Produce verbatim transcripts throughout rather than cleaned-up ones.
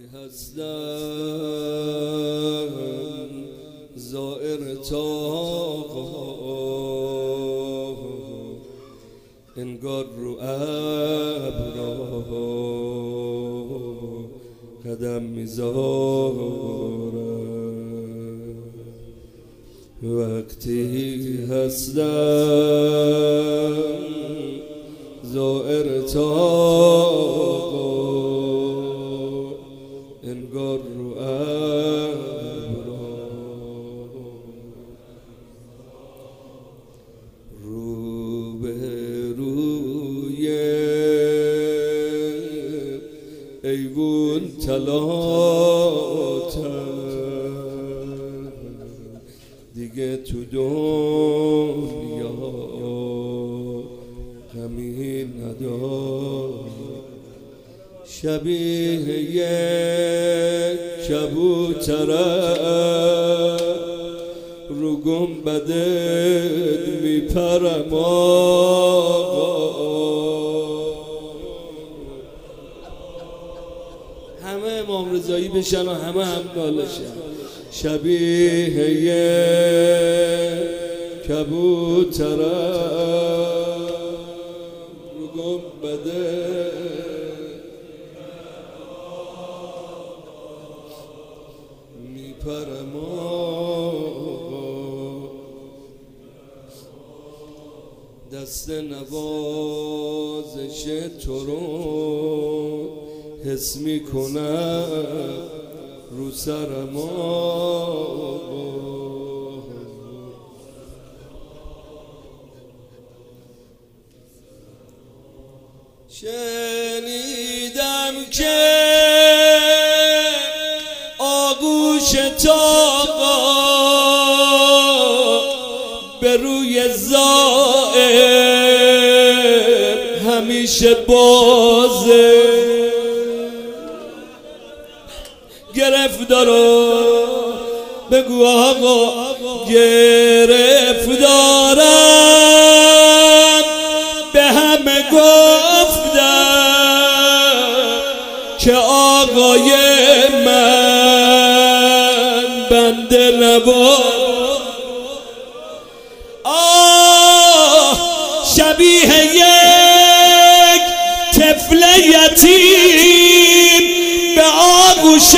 هستم زائر تاقا انگار رو ابرا قدم میذارم وقتی هستم زائر تاقا انگار رو ابرا رو به روی ایوون تلاتم دیگه تو دنیا غمی ندارم شبیه یک کبوترم رو گنبدت میپرم آقا همه امام رضایی بشن و همه هم نالشن شبیه یک کبوترم رو گنبدت میپرم دست نوازش تو رو حس میکنم رو سرم شنیدم که آغوش تاقا به روی زائر همیشه بازه گرفتارو بگو آقا گرفتارم به همه گفتم که آقای من بنده نباد شبیه یک طفل یتیم به آغوشت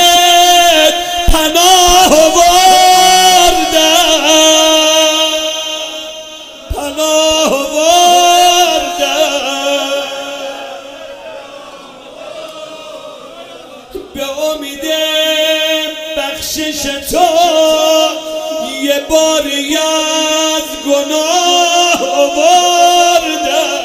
پناه آوردم پناه آوردم به امید بخشش تو یه باری از گناه آوردم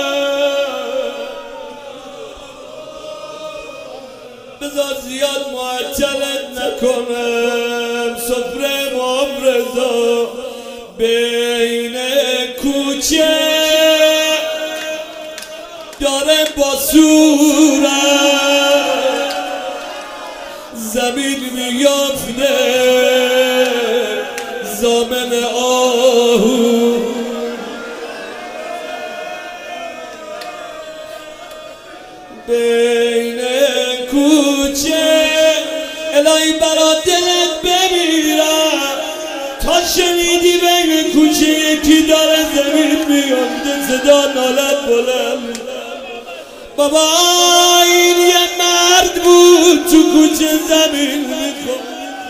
بذار زیاد معطلت نکنم سفره امام رضا بین کوچه داره با صورت زمین میافته زامن آهو بین کوچه الهی برا دلت بمیرم تا شنیدی بین کوچه یکی داره زمین میافته صدا نالت بلند بابا این یه مرد بود تو کوچه زمین میخواد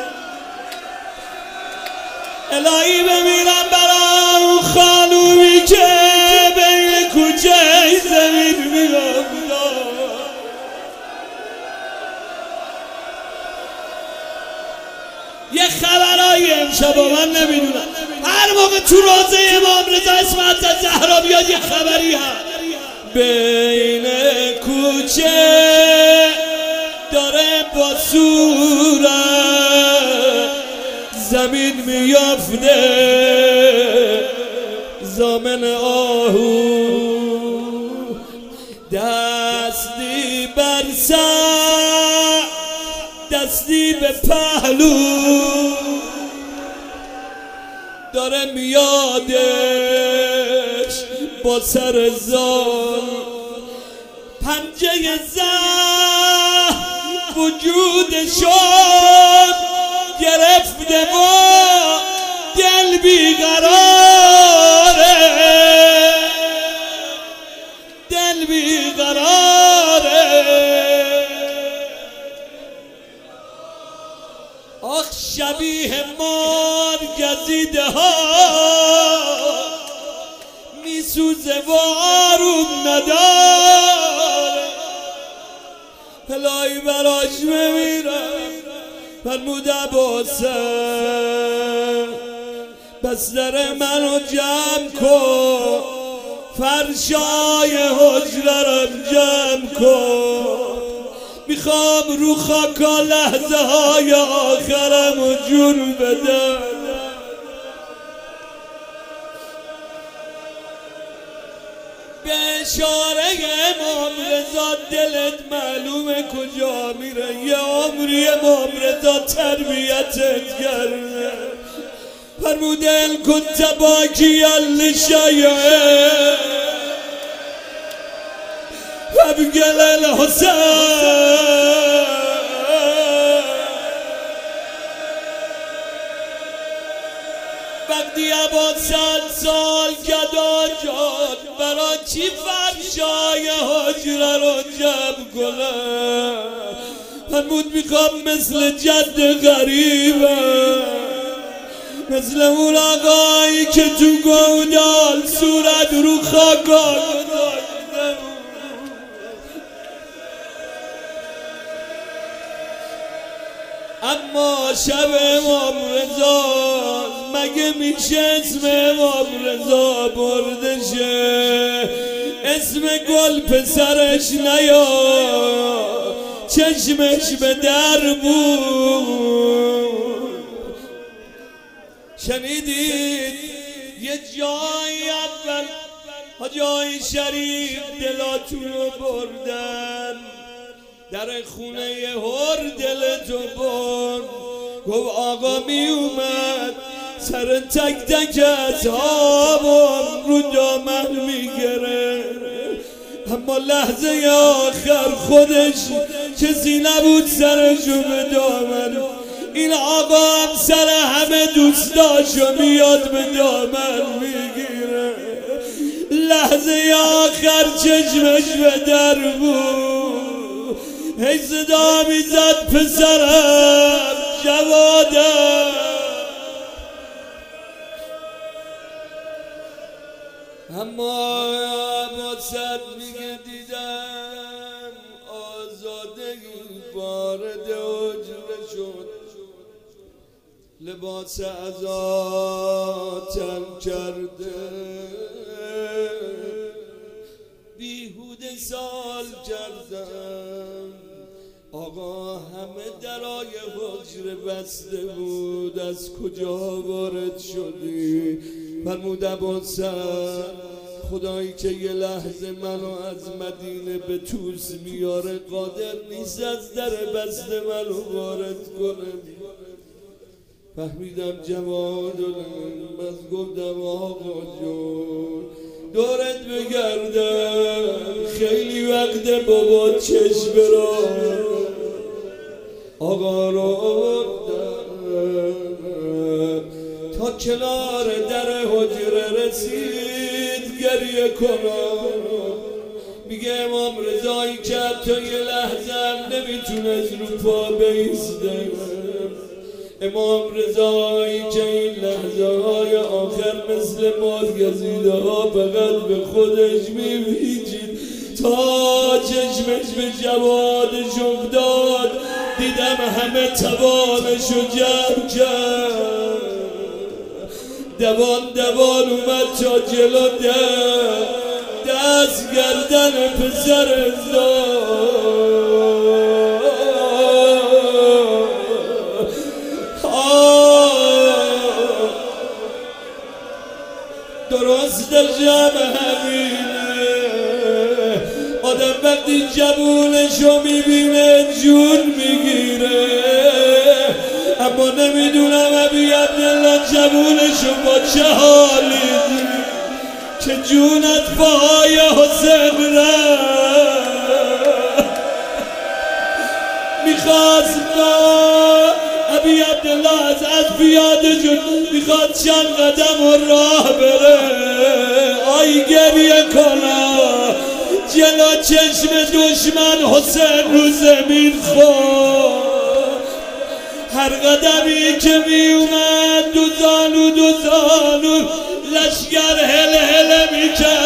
الهی بمیرم برای اون خانومی که بین کوچه زمین میافته یه خبرایی امشب من نمیدونم هر موقع تو روزه امام رضا اسم حضرت زهرا بیاد یه خبری هست بین کوچه داره با صورت زمین میافته زامن آهو دستی بر سر دستی به پهلو داره میادش با سر زال پنجه زهر وجودشون گرفته و دل بیقراره، دل بیقراره. آخ شبیه مار گزیده ها میسوزه و آروم نداره، هلایی براش بمیرم فرمود عباسه بستر منو جمع کن، فرشای حجرم جمع کن، میخوام رو خاکا لحظه های آخرم و جون بدم. به اشاره امام رضا دلت معلومه کجا میره، یه عمری امام رضا تربیتت کرده. فرمود ان کنت باکیا لشیء فابگل الحسین. وقتی عباسان سال گدا جان برا چی فرشای حجره رو جمع کنه؟ فرمود میخوام مثل جد غریبه، مثل اون آقایی که تو گودال صورت رو خاکا گذاشته. اما شب امام رضا مگه میشه اسم امام رضا برده شه؟ اسم گل پسرش نیا چشمش به در بود. شنیدید یه جایی اول حاجای شریف دلاتون رو بردن، در خونه هر دلتو برد. گفت آقا می اومد سر تک تک اصحابم رو دامن میگره، اما لحظه آخر خودش کسی نبود سرشو به دامن. این آقا هم سر همه دوستاشو میاد به دامن میگیره، لحظه آخر چشمش به در بود. هی صدا میزد پسرم جوادم، اما عباست میگه دیدم آزادگی وارد حجره شد، لباس عزاتم کرده، بیهوده سال کردم. آقا همه درای حجره بسته بود، از کجا وارد شدی؟ فرمود عباست خدایی که یه لحظه منو از مدینه به توس میاره قادر نیست از در بسته منو وارد کنه. فهمیدم جوادم، بس گفتم آقا جون دورت بگردم، خیلی وقت بابا چشم را آقا رو آوردم تا کنار در حجره رسید گریه کنم. میگه امام رضایی که حتی یه لحظه هم نمیتونست رو پا بیسته، امام رضایی که این لحظه های آخر مثل مار گزیده ها فقط به خودش میویجید تا چشمش به جوادش افتاد. دیدم همه توانشو جمع کرد، دوان دوان اومد تا جلو در دست گردن پسر ازداد. درست در جمع همینه آدم وقتی جوونشو میبینه جون میگیره، اما نمیدونم ابی عبدالله جوونشو با چه حالی که جونت پای حسین رفت. میخواست ابی عبدالله از از پیاده جون میخواد چند قدم و راه بره آی گریه کنه جلو چشم دشمن حسین رو زمین خورد هر قدمی که می اومد دو زانو دو زانو لشگر هل هل می کرد